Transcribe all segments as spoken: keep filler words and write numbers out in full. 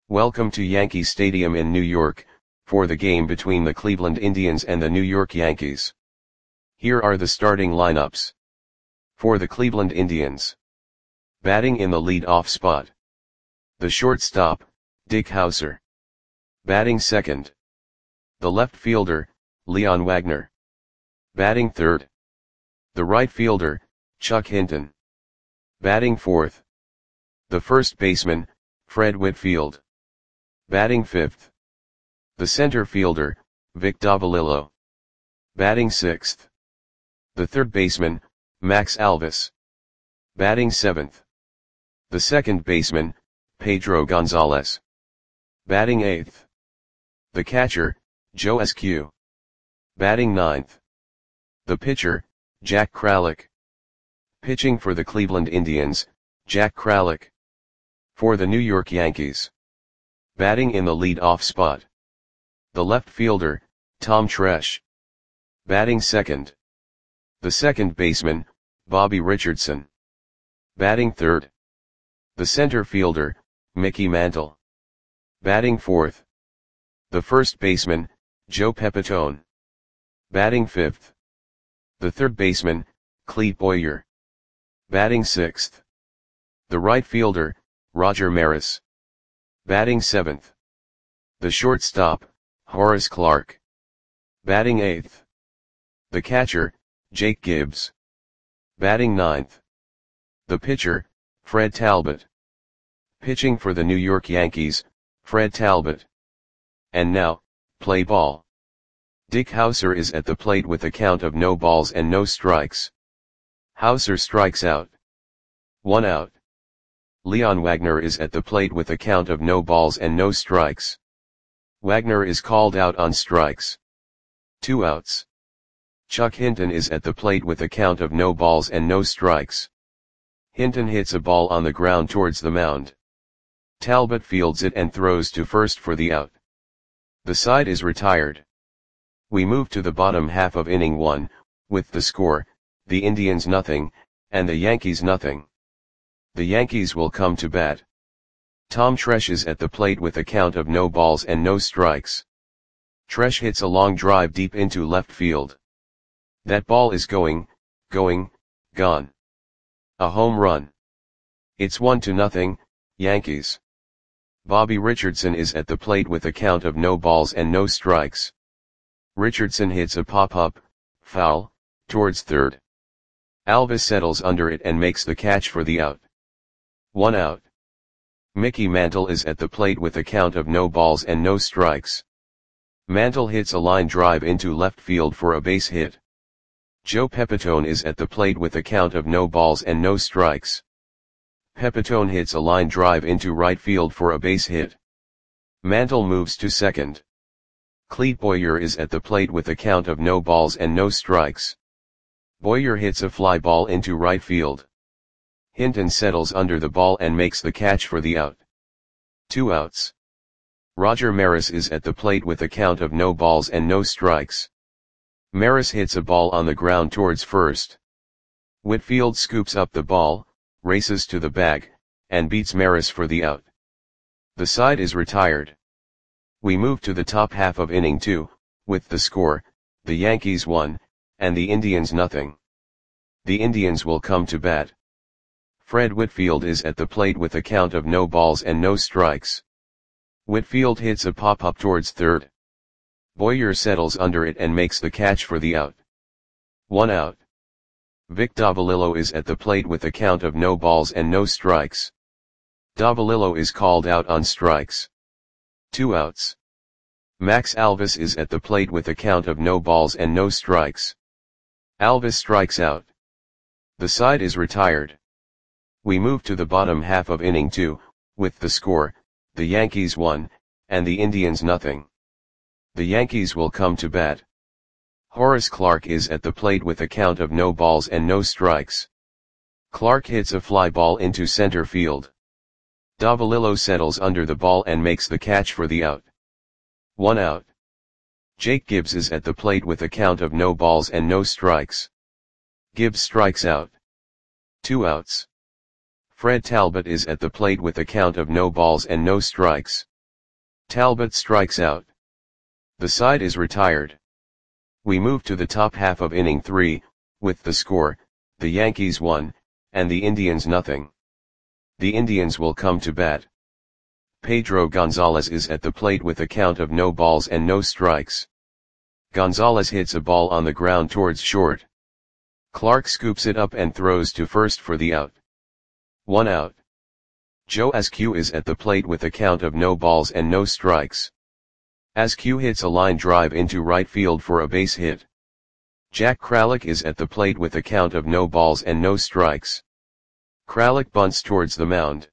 Welcome to Yankee Stadium in New York, for the game between the Cleveland Indians and the New York Yankees. Here are the starting lineups. For the Cleveland Indians. Batting in the lead-off spot. The shortstop, Dick Howser. Batting second. The left fielder, Leon Wagner. Batting third. The right fielder, Chuck Hinton. Batting fourth. The first baseman, Fred Whitfield. Batting fifth. The center fielder, Vic Davalillo. Batting sixth. The third baseman, Max Alvis. Batting seventh. The second baseman, Pedro Gonzalez. Batting eighth. The catcher, Joe Eskew. Batting ninth. The pitcher, Jack Kralik. Pitching for the Cleveland Indians, Jack Kralik. For the New York Yankees. Batting in the lead-off spot. The left fielder, Tom Tresh. Batting second. The second baseman, Bobby Richardson. Batting third. The center fielder, Mickey Mantle. Batting fourth. The first baseman, Joe Pepitone. Batting fifth. The third baseman, Clete Boyer. Batting sixth. The right fielder, Roger Maris. Batting seventh. The shortstop, Horace Clarke. Batting eighth. The catcher, Jake Gibbs. Batting ninth. The pitcher, Fred Talbot. Pitching for the New York Yankees, Fred Talbot. And now, play ball. Dick Howser is at the plate with a count of no balls and no strikes. Howser strikes out. One out. Leon Wagner is at the plate with a count of no balls and no strikes. Wagner is called out on strikes. Two outs. Chuck Hinton is at the plate with a count of no balls and no strikes. Hinton hits a ball on the ground towards the mound. Talbot fields it and throws to first for the out. The side is retired. We move to the bottom half of inning one, with the score, the Indians nothing, and the Yankees nothing. The Yankees will come to bat. Tom Tresh is at the plate with a count of no balls and no strikes. Tresh hits a long drive deep into left field. That ball is going, going, gone. A home run. It's one to nothing, Yankees. Bobby Richardson is at the plate with a count of no balls and no strikes. Richardson hits a pop-up, foul, towards third. Alvis settles under it and makes the catch for the out. One out. Mickey Mantle is at the plate with a count of no balls and no strikes. Mantle hits a line drive into left field for a base hit. Joe Pepitone is at the plate with a count of no balls and no strikes. Pepitone hits a line drive into right field for a base hit. Mantle moves to second. Clete Boyer is at the plate with a count of no balls and no strikes. Boyer hits a fly ball into right field. Hinton settles under the ball and makes the catch for the out. Two outs. Roger Maris is at the plate with a count of no balls and no strikes. Maris hits a ball on the ground towards first. Whitfield scoops up the ball, races to the bag, and beats Maris for the out. The side is retired. We move to the top half of inning two, with the score, the Yankees one, and the Indians nothing. The Indians will come to bat. Fred Whitfield is at the plate with a count of no balls and no strikes. Whitfield hits a pop-up towards third. Boyer settles under it and makes the catch for the out. One out. Vic Davalillo is at the plate with a count of no balls and no strikes. Davalillo is called out on strikes. Two outs. Max Alvis is at the plate with a count of no balls and no strikes. Alvis strikes out. The side is retired. We move to the bottom half of inning two, with the score, the Yankees one, and the Indians nothing. The Yankees will come to bat. Horace Clarke is at the plate with a count of no balls and no strikes. Clarke hits a fly ball into center field. Davalillo settles under the ball and makes the catch for the out. One out. Jake Gibbs is at the plate with a count of no balls and no strikes. Gibbs strikes out. Two outs. Fred Talbot is at the plate with a count of no balls and no strikes. Talbot strikes out. The side is retired. We move to the top half of inning three, with the score, the Yankees one, and the Indians nothing. The Indians will come to bat. Pedro Gonzalez is at the plate with a count of no balls and no strikes. Gonzalez hits a ball on the ground towards short. Clark scoops it up and throws to first for the out. One out. Joe Askew is at the plate with a count of no balls and no strikes. Askew hits a line drive into right field for a base hit. Jack Kralik is at the plate with a count of no balls and no strikes. Kralik bunts towards the mound.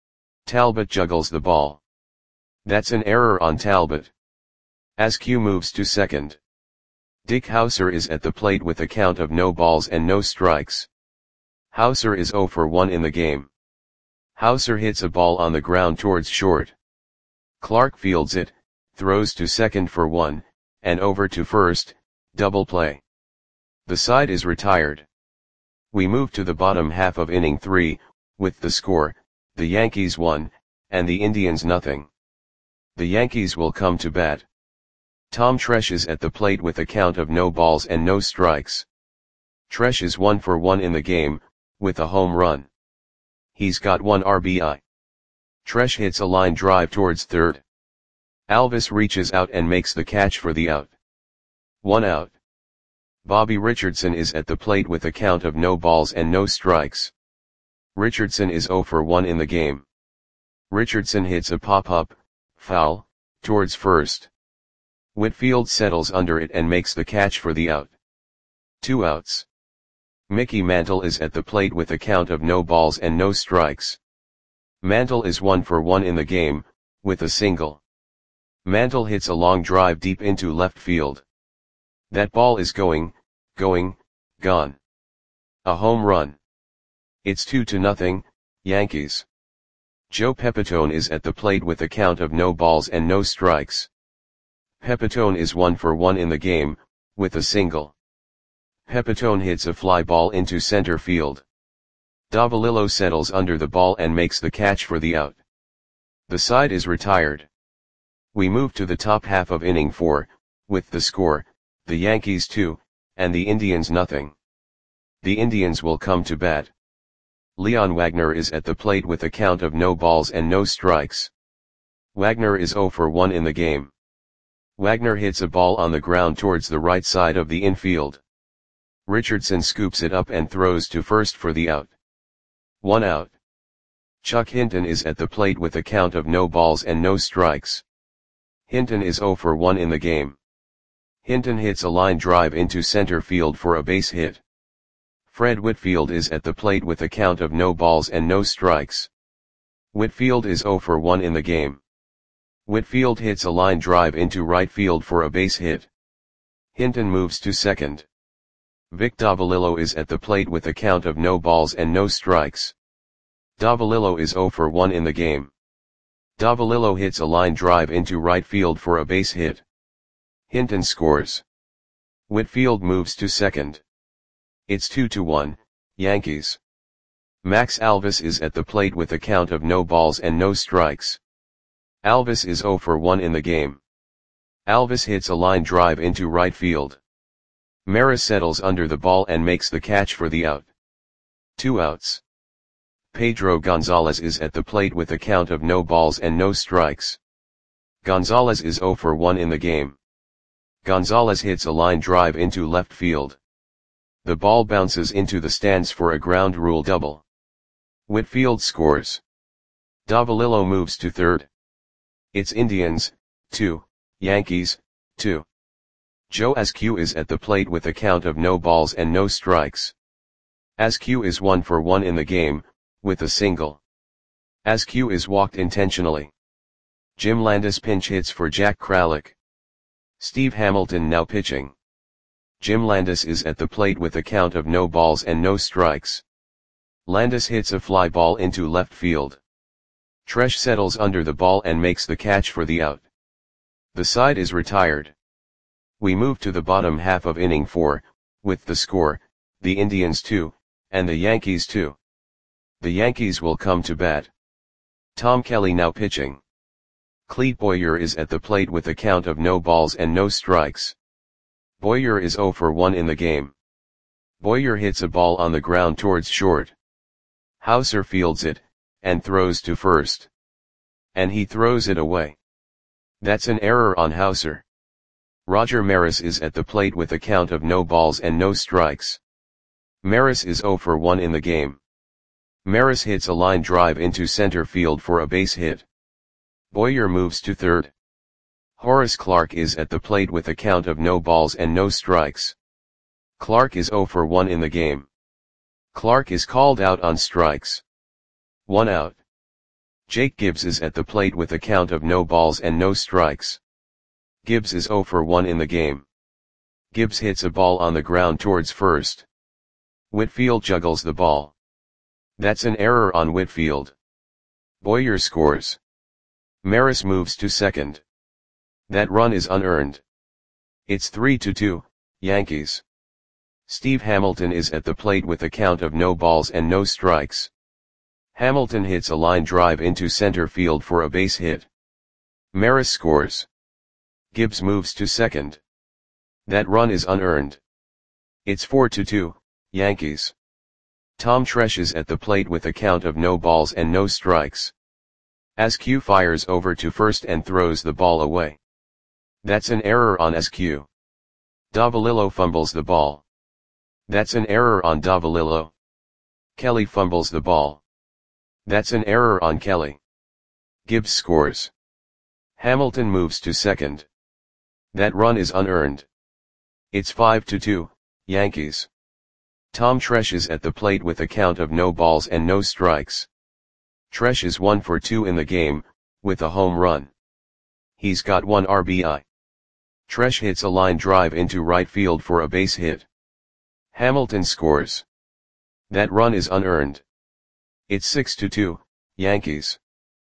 Talbot juggles the ball. That's an error on Talbot. Askew moves to second. Dick Hauser is at the plate with a count of no balls and no strikes. Hauser is oh for one in the game. Hauser hits a ball on the ground towards short. Clark fields it, throws to second for one, and over to first, double play. The side is retired. We move to the bottom half of inning three, with the score, the Yankees one, and the Indians nothing. The Yankees will come to bat. Tom Tresh is at the plate with a count of no balls and no strikes. Tresh is one for one in the game, with a home run. He's got one R B I. Tresh hits a line drive towards third. Alvis reaches out and makes the catch for the out. One out. Bobby Richardson is at the plate with a count of no balls and no strikes. Richardson is oh for one in the game. Richardson hits a pop-up, foul, towards first. Whitfield settles under it and makes the catch for the out. Two outs. Mickey Mantle is at the plate with a count of no balls and no strikes. Mantle is one for one in the game, with a single. Mantle hits a long drive deep into left field. That ball is going, going, gone. A home run. It's two to nothing, Yankees. Joe Pepitone is at the plate with a count of no balls and no strikes. Pepitone is one for one in the game, with a single. Pepitone hits a fly ball into center field. Davalillo settles under the ball and makes the catch for the out. The side is retired. We move to the top half of inning four, with the score, the Yankees two, and the Indians nothing. The Indians will come to bat. Leon Wagner is at the plate with a count of no balls and no strikes. Wagner is oh for one in the game. Wagner hits a ball on the ground towards the right side of the infield. Richardson scoops it up and throws to first for the out. One out. Chuck Hinton is at the plate with a count of no balls and no strikes. Hinton is oh for one in the game. Hinton hits a line drive into center field for a base hit. Fred Whitfield is at the plate with a count of no balls and no strikes. Whitfield is oh for one in the game. Whitfield hits a line drive into right field for a base hit. Hinton moves to second. Vic Davalillo is at the plate with a count of no balls and no strikes. Davalillo is oh for one in the game. Davalillo hits a line drive into right field for a base hit. Hinton scores. Whitfield moves to second. It's two to one, Yankees. Max Alvis is at the plate with a count of no balls and no strikes. Alvis is oh for one in the game. Alvis hits a line drive into right field. Maris settles under the ball and makes the catch for the out. Two outs. Pedro Gonzalez is at the plate with a count of no balls and no strikes. Gonzalez is oh for one in the game. Gonzalez hits a line drive into left field. The ball bounces into the stands for a ground rule double. Whitfield scores. Davalillo moves to third. It's Indians, two, Yankees, two. Joe Askew is at the plate with a count of no balls and no strikes. Askew is one for one in the game, with a single. Askew is walked intentionally. Jim Landis pinch hits for Jack Kralik. Steve Hamilton now pitching. Jim Landis is at the plate with a count of no balls and no strikes. Landis hits a fly ball into left field. Tresh settles under the ball and makes the catch for the out. The side is retired. We move to the bottom half of inning four, with the score, the Indians two, and the Yankees two. The Yankees will come to bat. Tom Kelly now pitching. Clete Boyer is at the plate with a count of no balls and no strikes. Boyer is zero for one in the game. Boyer hits a ball on the ground towards short. Hauser fields it, and throws to first. And he throws it away. That's an error on Hauser. Roger Maris is at the plate with a count of no balls and no strikes. Maris is zero for one in the game. Maris hits a line drive into center field for a base hit. Boyer moves to third. Horace Clarke is at the plate with a count of no balls and no strikes. Clarke is zero for one in the game. Clarke is called out on strikes. One out. Jake Gibbs is at the plate with a count of no balls and no strikes. Gibbs is zero for one in the game. Gibbs hits a ball on the ground towards first. Whitfield juggles the ball. That's an error on Whitfield. Boyer scores. Maris moves to second. That run is unearned. It's three to two, Yankees. Steve Hamilton is at the plate with a count of no balls and no strikes. Hamilton hits a line drive into center field for a base hit. Maris scores. Gibbs moves to second. That run is unearned. It's four to two, Yankees. Tom Tresh is at the plate with a count of no balls and no strikes. Askew fires over to first and throws the ball away. That's an error on Askew. Davalillo fumbles the ball. That's an error on Davalillo. Kelly fumbles the ball. That's an error on Kelly. Gibbs scores. Hamilton moves to second. That run is unearned. It's five to two, Yankees. Tom Tresh is at the plate with a count of no balls and no strikes. Tresh is one for two in the game, with a home run. He's got one R B I. Tresh hits a line drive into right field for a base hit. Hamilton scores. That run is unearned. It's six to two, Yankees.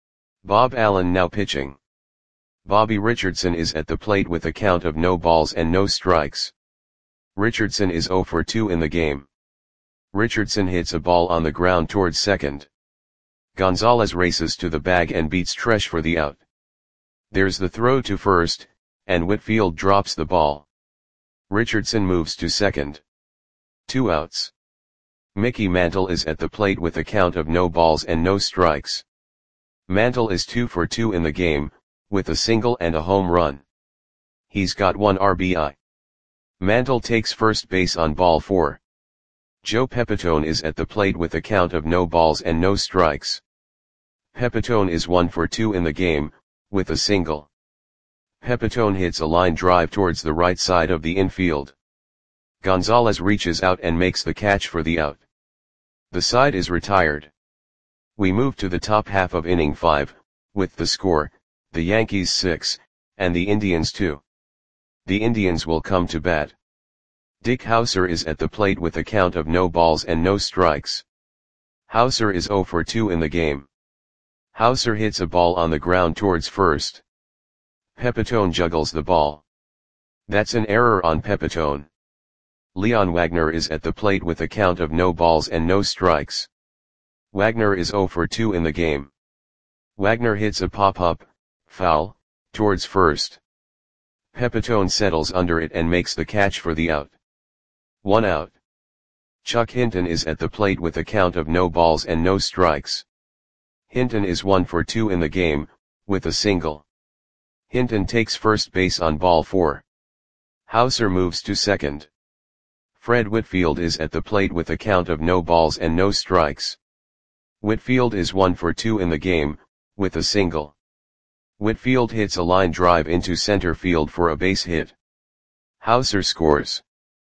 Bob Allen now pitching. Bobby Richardson is at the plate with a count of no balls and no strikes. Richardson is zero for two in the game. Richardson hits a ball on the ground towards second. Gonzalez races to the bag and beats Tresh for the out. There's the throw to first, and Whitfield drops the ball. Richardson moves to second. Two outs. Mickey Mantle is at the plate with a count of no balls and no strikes. Mantle is two for two in the game, with a single and a home run. He's got one R B I. Mantle takes first base on ball four. Joe Pepitone is at the plate with a count of no balls and no strikes. Pepitone is one for two in the game, with a single. Pepitone hits a line drive towards the right side of the infield. Gonzalez reaches out and makes the catch for the out. The side is retired. We move to the top half of inning five, with the score, the Yankees six, and the Indians two. The Indians will come to bat. Dick Hauser is at the plate with a count of no balls and no strikes. Hauser is zero for two in the game. Hauser hits a ball on the ground towards first. Pepitone juggles the ball. That's an error on Pepitone. Leon Wagner is at the plate with a count of no balls and no strikes. Wagner is zero for two in the game. Wagner hits a pop-up, foul, towards first. Pepitone settles under it and makes the catch for the out. One out. Chuck Hinton is at the plate with a count of no balls and no strikes. Hinton is one for two in the game, with a single. Hinton takes first base on ball four. Hauser moves to second. Fred Whitfield is at the plate with a count of no balls and no strikes. Whitfield is one for two in the game, with a single. Whitfield hits a line drive into center field for a base hit. Hauser scores.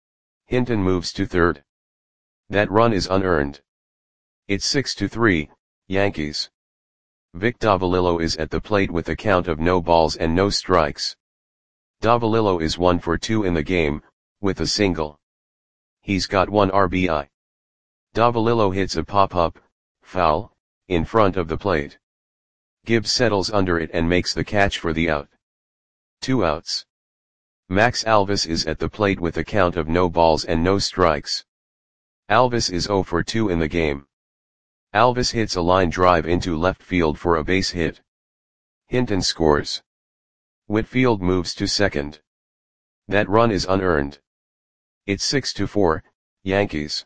Hinton moves to third. That run is unearned. It's six to three, Yankees. Vic Davalillo is at the plate with a count of no balls and no strikes. Davalillo is one for two in the game, with a single. He's got one R B I. Davalillo hits a pop-up, foul, in front of the plate. Gibbs settles under it and makes the catch for the out. Two outs. Max Alvis is at the plate with a count of no balls and no strikes. Alvis is zero for two in the game. Alvis hits a line drive into left field for a base hit. Hinton scores. Whitfield moves to second. That run is unearned. It's six to four, Yankees.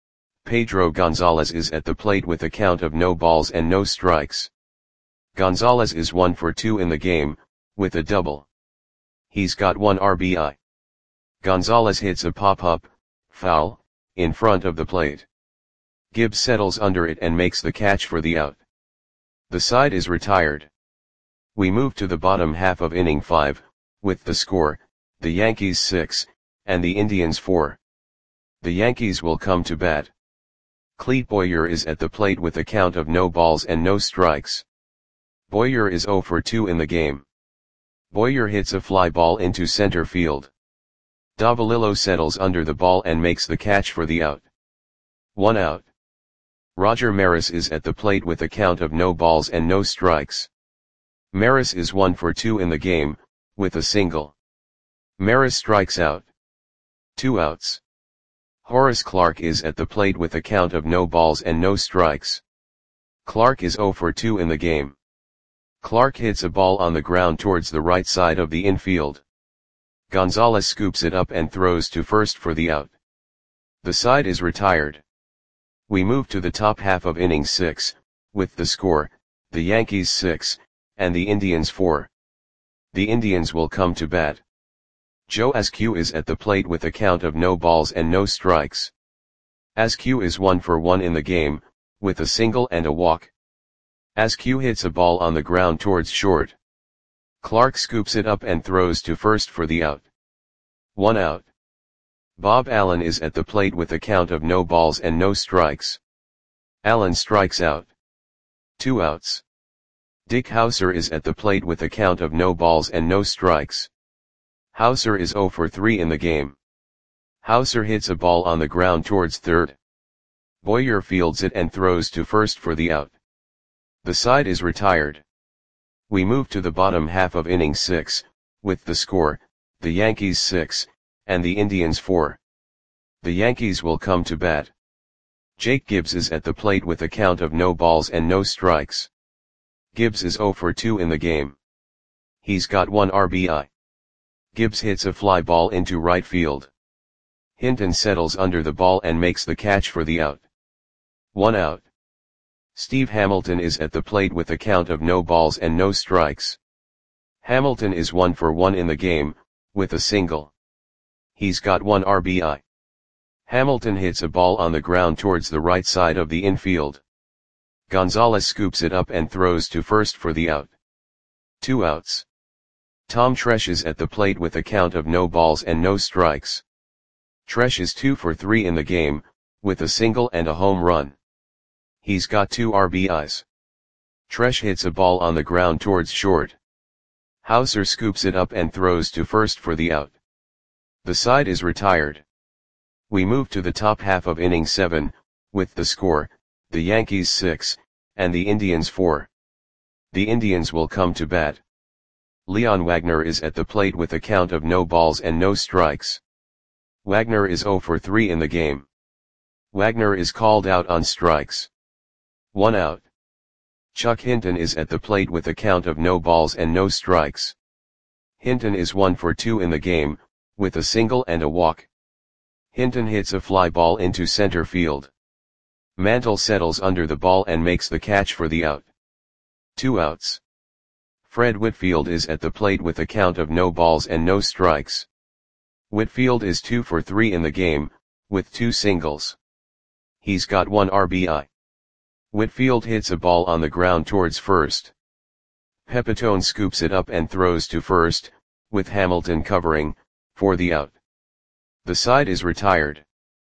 Pedro Gonzalez is at the plate with a count of no balls and no strikes. Gonzalez is one for two in the game, with a double. He's got one R B I. Gonzalez hits a pop-up, foul, in front of the plate. Gibbs settles under it and makes the catch for the out. The side is retired. We move to the bottom half of inning five, with the score, the Yankees six, and the Indians four. The Yankees will come to bat. Clete Boyer is at the plate with a count of no balls and no strikes. Boyer is zero for two in the game. Boyer hits a fly ball into center field. Davalillo settles under the ball and makes the catch for the out. One out. Roger Maris is at the plate with a count of no balls and no strikes. Maris is one for two in the game, with a single. Maris strikes out. Two outs. Horace Clarke is at the plate with a count of no balls and no strikes. Clarke is zero for two in the game. Clarke hits a ball on the ground towards the right side of the infield. Gonzalez scoops it up and throws to first for the out. The side is retired. We move to the top half of inning six, with the score, the Yankees six, and the Indians four. The Indians will come to bat. Joe Askew is at the plate with a count of no balls and no strikes. Askew is one for one in the game, with a single and a walk. Askew hits a ball on the ground towards short. Clarke scoops it up and throws to first for the out. One out. Bob Allen is at the plate with a count of no balls and no strikes. Allen strikes out. Two outs. Dick Hauser is at the plate with a count of no balls and no strikes. Hauser is zero for three in the game. Hauser hits a ball on the ground towards third. Boyer fields it and throws to first for the out. The side is retired. We move to the bottom half of inning six, with the score, the Yankees six, and the Indians four. The Yankees will come to bat. Jake Gibbs is at the plate with a count of no balls and no strikes. Gibbs is zero for two in the game. He's got one R B I. Gibbs hits a fly ball into right field. Hinton settles under the ball and makes the catch for the out. One out. Steve Hamilton is at the plate with a count of no balls and no strikes. Hamilton is one for one in the game, with a single. He's got one R B I. Hamilton hits a ball on the ground towards the right side of the infield. Gonzalez scoops it up and throws to first for the out. Two outs. Tom Tresh is at the plate with a count of no balls and no strikes. Tresh is two for three in the game, with a single and a home run. He's got two R B Is. Tresh hits a ball on the ground towards short. Hauser scoops it up and throws to first for the out. The side is retired. We move to the top half of inning seven, with the score, the Yankees six, and the Indians four. The Indians will come to bat. Leon Wagner is at the plate with a count of no balls and no strikes. Wagner is zero for three in the game. Wagner is called out on strikes. One out. Chuck Hinton is at the plate with a count of no balls and no strikes. Hinton is one for two in the game, with a single and a walk. Hinton hits a fly ball into center field. Mantle settles under the ball and makes the catch for the out. Two outs. Fred Whitfield is at the plate with a count of no balls and no strikes. Whitfield is two for three in the game, with two singles. He's got one R B I. Whitfield hits a ball on the ground towards first. Pepitone scoops it up and throws to first, with Hamilton covering, for the out. The side is retired.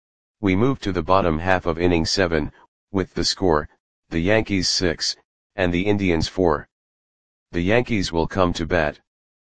We move to the bottom half of inning seven, with the score, the Yankees six, and the Indians four. The Yankees will come to bat.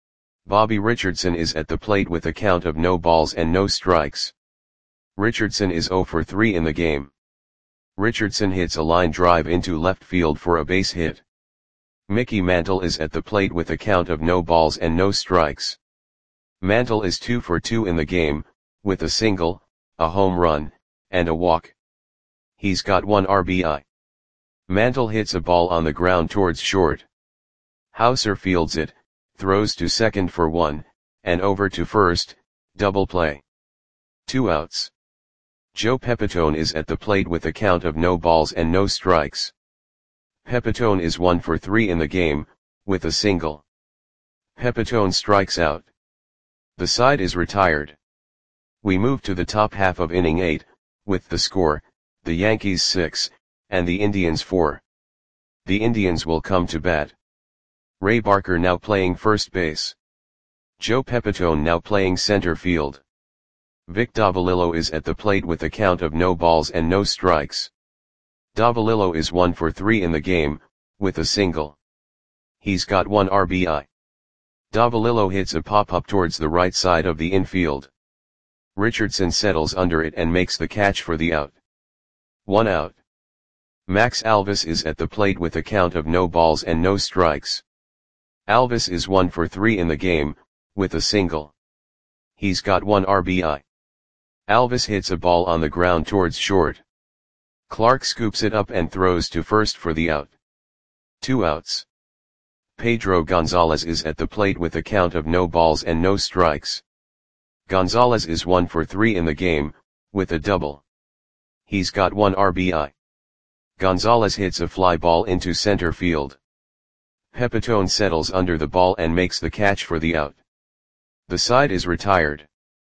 Bobby Richardson is at the plate with a count of no balls and no strikes. Richardson is zero for three in the game. Richardson hits a line drive into left field for a base hit. Mickey Mantle is at the plate with a count of no balls and no strikes. Mantle is two for two in the game, with a single, a home run, and a walk. He's got one R B I. Mantle hits a ball on the ground towards short. Hauser fields it, throws to second for one, and over to first, double play. Two outs. Joe Pepitone is at the plate with a count of no balls and no strikes. Pepitone is one for three in the game, with a single. Pepitone strikes out. The side is retired. We move to the top half of inning eight, with the score, the Yankees six, and the Indians four. The Indians will come to bat. Ray Barker now playing first base. Joe Pepitone now playing center field. Vic Davalillo is at the plate with a count of no balls and no strikes. Davalillo is one for three in the game, with a single. He's got one R B I. Davalillo hits a pop-up towards the right side of the infield. Richardson settles under it and makes the catch for the out. One out. Max Alvis is at the plate with a count of no balls and no strikes. Alvis is one for three in the game, with a single. He's got one R B I. Alvis hits a ball on the ground towards short. Clark scoops it up and throws to first for the out. Two outs. Pedro Gonzalez is at the plate with a count of no balls and no strikes. Gonzalez is one for three in the game, with a double. He's got one R B I. Gonzalez hits a fly ball into center field. Pepitone settles under the ball and makes the catch for the out. The side is retired.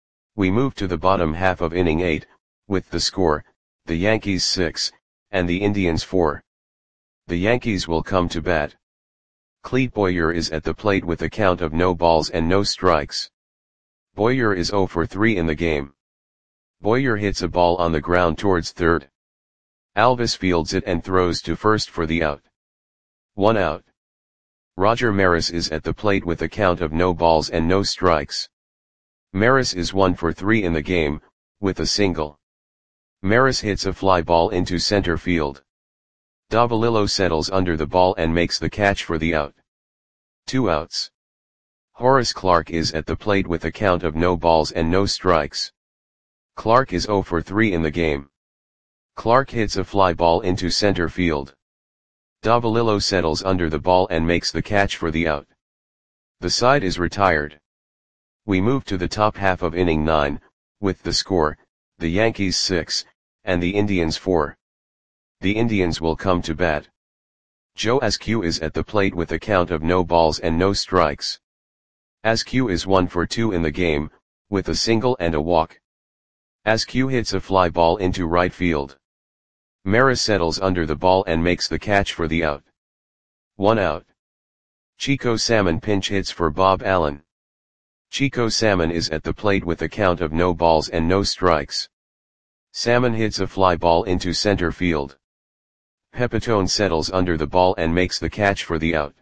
We move to the bottom half of inning eight, with the score, the Yankees six, and the Indians four. The Yankees will come to bat. Clete Boyer is at the plate with a count of no balls and no strikes. Boyer is zero for three in the game. Boyer hits a ball on the ground towards third. Alvis fields it and throws to first for the out. One out. Roger Maris is at the plate with a count of no balls and no strikes. Maris is one for three in the game, with a single. Maris hits a fly ball into center field. Davalillo settles under the ball and makes the catch for the out. Two outs. Horace Clark is at the plate with a count of no balls and no strikes. Clark is zero for three in the game. Clark hits a fly ball into center field. Davalillo settles under the ball and makes the catch for the out. The side is retired. We move to the top half of inning nine, with the score, the Yankees six, and the Indians four. The Indians will come to bat. Joe Askew is at the plate with a count of no balls and no strikes. Askew is one for two in the game, with a single and a walk. Askew hits a fly ball into right field. Maris settles under the ball and makes the catch for the out. One out. Chico Salmon pinch hits for Bob Allen. Chico Salmon is at the plate with a count of no balls and no strikes. Salmon hits a fly ball into center field. Pepitone settles under the ball and makes the catch for the out.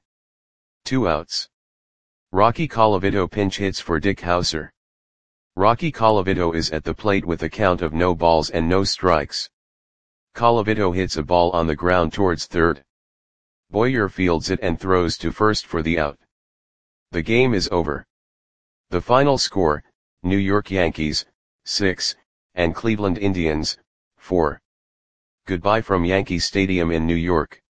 Two outs. Rocky Colavito pinch hits for Dick Hauser. Rocky Colavito is at the plate with a count of no balls and no strikes. Colavito hits a ball on the ground towards third. Boyer fields it and throws to first for the out. The game is over. The final score, New York Yankees, six, and Cleveland Indians, four. Goodbye from Yankee Stadium in New York.